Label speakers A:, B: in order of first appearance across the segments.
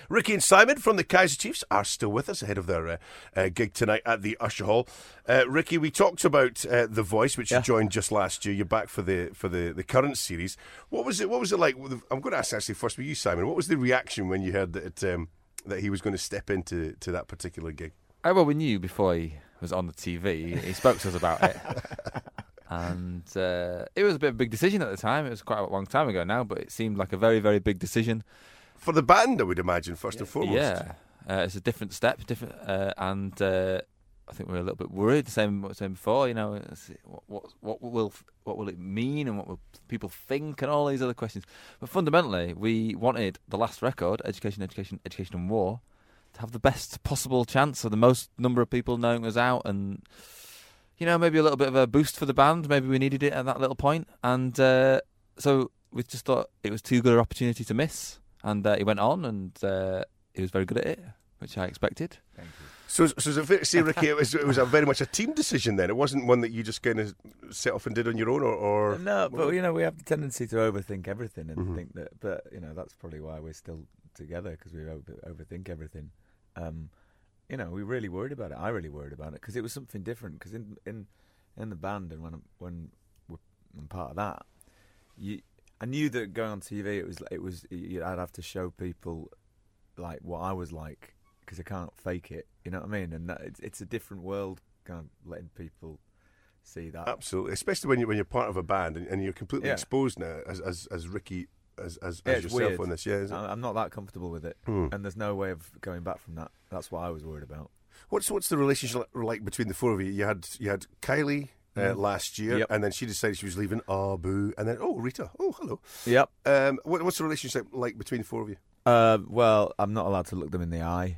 A: Ricky and Simon from the Kaiser Chiefs are still with us ahead of their gig tonight at the Usher Hall. Ricky, we talked about The Voice, which you joined just last year. You're back for the current series. What was it like? I'm going to ask actually first with you, Simon. What was the reaction when you heard that he was going to step into that particular gig?
B: Well, we knew before he was on the TV. He spoke to us about it. And it was a bit of a big decision at the time. It was quite a long time ago now, but it seemed like a very, very big decision.
A: For the band, I would imagine, first and foremost.
B: Yeah, it's a different step, and I think we were a little bit worried. The same before, you know, what will it mean, and what will people think, and all these other questions. But fundamentally, we wanted the last record, Education, and War, to have the best possible chance of the most number of people knowing us out, and you know, maybe a little bit of a boost for the band. Maybe we needed it at that little point. And so we just thought it was too good an opportunity to miss. And he went on, and he was very good at it, which I expected.
A: Thank you. So is it fair to say, Ricky, it was a very much a team decision then? It wasn't one that you just kind of set off and did on your own? or
C: No, but, you know, we have the tendency to overthink everything and think that... But, you know, that's probably why we're still together, because we overthink everything. You know, we really worried about it. I really worried about it because it was something different. Because in the band, and when I'm part of that, I knew that going on TV, I'd have to show people like what I was like, because I can't fake it. You know what I mean? And it's a different world, kind of letting people see that.
A: Absolutely, especially when you're part of a band and you're completely exposed now as Ricky. As yourself
C: weird.
A: On this, I'm
C: not that comfortable with it, and there's no way of going back from that. That's what I was worried about.
A: What's the relationship like between the four of you? You had Kylie last year, and then she decided she was leaving. Oh, boo! And then Rita. Oh, hello.
C: Yep.
A: What's the relationship like between the four of you?
C: Well, I'm not allowed to look them in the eye.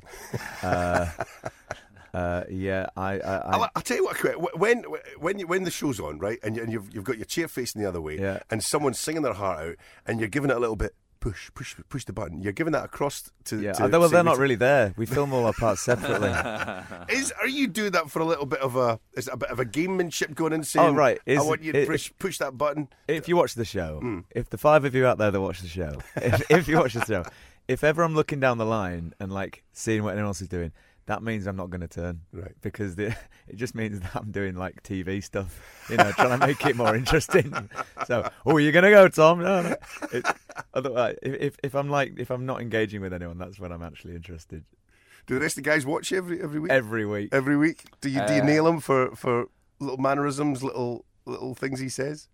C: I'll
A: tell you what. When the show's on, right, and you've got your chair facing the other way, and someone's singing their heart out, and you're giving it a little bit push the button. You're giving that across to.
C: Well, they're not really there. We film all our parts separately.
A: Are you doing that for a little bit of a gamemanship going in? Saying,
C: oh right,
A: I want you to push that button.
C: If you watch the show, if the five of you out there that watch the show, if you watch the show, if ever I'm looking down the line and like seeing what anyone else is doing, that means I'm not going to turn, right? Because it just means that I'm doing like TV stuff, you know, trying to make it more interesting. So, you're going to go, Tom? No. Otherwise, if I'm not engaging with anyone, that's when I'm actually interested.
A: Do the rest of the guys watch you every week?
C: Every week.
A: Every week. Do you nail him for little mannerisms, little things he says?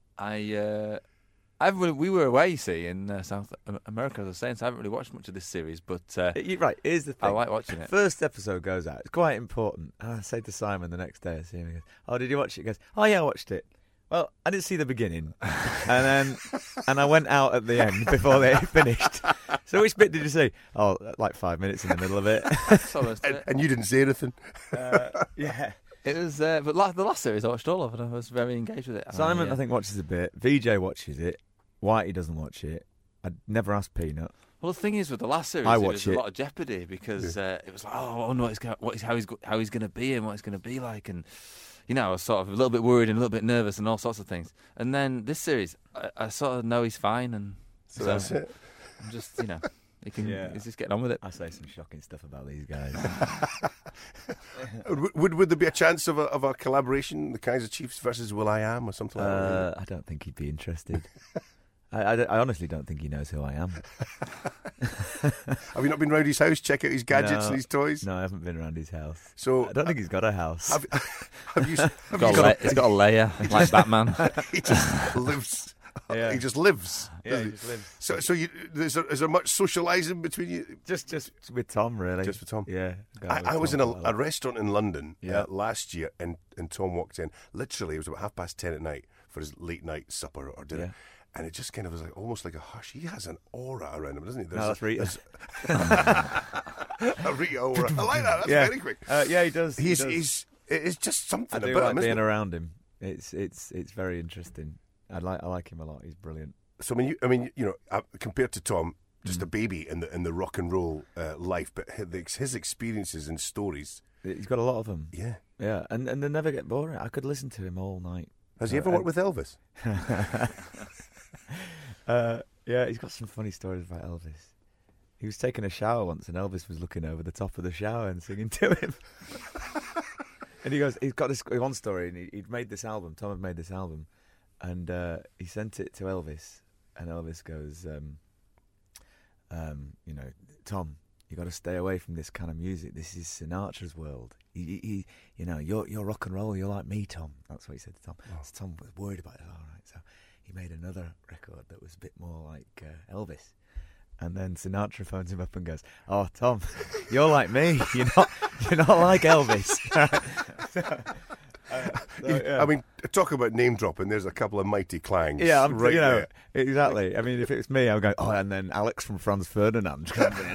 B: We were away, you see, in South America, as I was saying, so I haven't really watched much of this series, but...
C: right, here's the thing.
B: I like watching it.
C: First episode goes out. It's quite important. And I say to Simon the next day, I see him, he goes, oh, did you watch it? He goes, oh, yeah, I watched it. Well, I didn't see the beginning. and I went out at the end before they finished. So which bit did you see? Oh, like 5 minutes in the middle of it.
A: and you didn't say anything?
C: Yeah.
B: It was, but the last series I watched all of, and I was very engaged with it.
C: Simon, I think, watches a bit. VJ watches it. Whitey doesn't watch it. I'd never asked Peanut.
B: Well, the thing is, with the last series, there was a lot of jeopardy because it was like, how he's going to be and what he's going to be like, and you know, I was sort of a little bit worried and a little bit nervous and all sorts of things. And then this series, I sort of know he's fine, and
A: so that's it.
B: I'm just, you know, he's just getting on with it.
C: I say some shocking stuff about these guys.
A: Would there be a chance of a collaboration, the Kaiser Chiefs versus will.i.am or something like that?
C: I don't think he'd be interested. I honestly don't think he knows who I am.
A: Have you not been round his house, check out his gadgets and his toys?
C: No, I haven't been around his house.
A: So
C: I don't think he's got a house.
B: He's got a lair like Batman.
A: He just lives.
C: Yeah.
A: He just lives.
C: Yeah, he just lives.
A: So is there much socialising between you?
C: Just with Tom, really.
A: Just with Tom?
C: Yeah.
A: I was in a restaurant in London last year, and Tom walked in. Literally, it was about 10:30 at night for his late night supper or dinner. Yeah. And it just kind of was like almost like a hush. He has an aura around him, doesn't he?
C: No, that's Rita.
A: A Rita aura. I like that. That's very quick.
C: Yeah, he does.
A: It's just something
C: I do
A: about
C: like
A: him,
C: being
A: isn't it?
C: around him. It's very interesting. I like him a lot. He's brilliant.
A: So compared to Tom, just a baby in the rock and roll life, but his experiences and stories.
C: He's got a lot of them.
A: Yeah,
C: yeah, and they never get boring. I could listen to him all night.
A: Has he ever worked with Elvis?
C: Yeah, he's got some funny stories about Elvis. He was taking a shower once, and Elvis was looking over the top of the shower and singing to him. And he goes, he's got this one story, and he'd made this album. Tom had made this album, and he sent it to Elvis, and Elvis goes, Tom, you got to stay away from this kind of music. This is Sinatra's world. You're rock and roll. You're like me, Tom. That's what he said to Tom.
A: Oh.
C: So Tom was worried about it. All right, so he made another record that was a bit more like Elvis. And then Sinatra phones him up and goes, "Oh, Tom, you're like me. You're not like Elvis."
A: I mean, talk about name dropping. There's a couple of mighty clangs.
C: Yeah,
A: there.
C: exactly. I mean, if it was me, I would go, "Oh," and then Alex from Franz Ferdinand comes in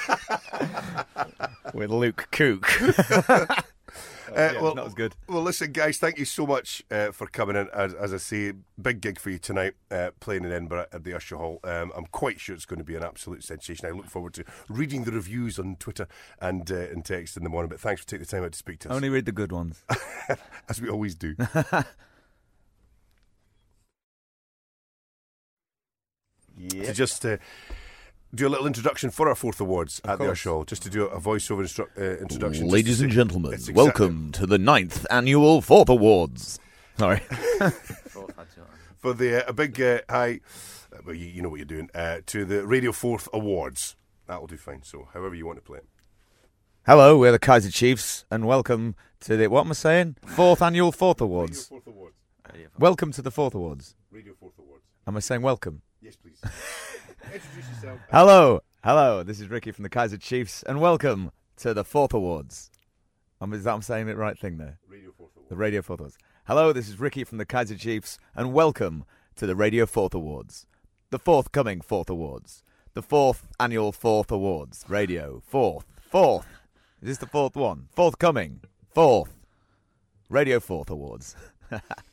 C: with Luke Kook. Well, that was good.
A: Well, listen, guys, thank you so much for coming in. As I say, big gig for you tonight, playing in Edinburgh at the Usher Hall. I'm quite sure it's going to be an absolute sensation. I look forward to reading the reviews on Twitter and in text in the morning. But thanks for taking the time out to speak to us.
C: Only read the good ones.
A: As we always do.
C: Yeah.
A: To just do a little introduction for our 4th Awards at the Usher Hall, just to do a voiceover introduction.
C: Ladies and gentlemen, welcome to the 9th Annual 4th Awards. Sorry.
A: For the a big hi, well, you know what you're doing, to the Radio 4th Awards. That'll do fine, so however you want to play it.
C: Hello, we're the Kaiser Chiefs, and welcome to the, what am I saying? 4th Annual 4th Awards.
A: Radio 4th Awards.
C: Welcome to the 4th Awards.
A: Radio 4th Awards.
C: Am I saying welcome?
A: Yes, please. Introduce yourself.
C: Hello, this is Ricky from the Kaiser Chiefs, and welcome to the 4th Awards. I'm saying the right thing there?
A: Radio 4th Awards.
C: The Radio 4th Awards. Hello, this is Ricky from the Kaiser Chiefs, and welcome to the Radio 4th Awards. The forthcoming 4th Awards. The 4th Annual 4th Awards. Radio 4th. Is this the 4th one? Forthcoming. 4th. Radio 4th Awards.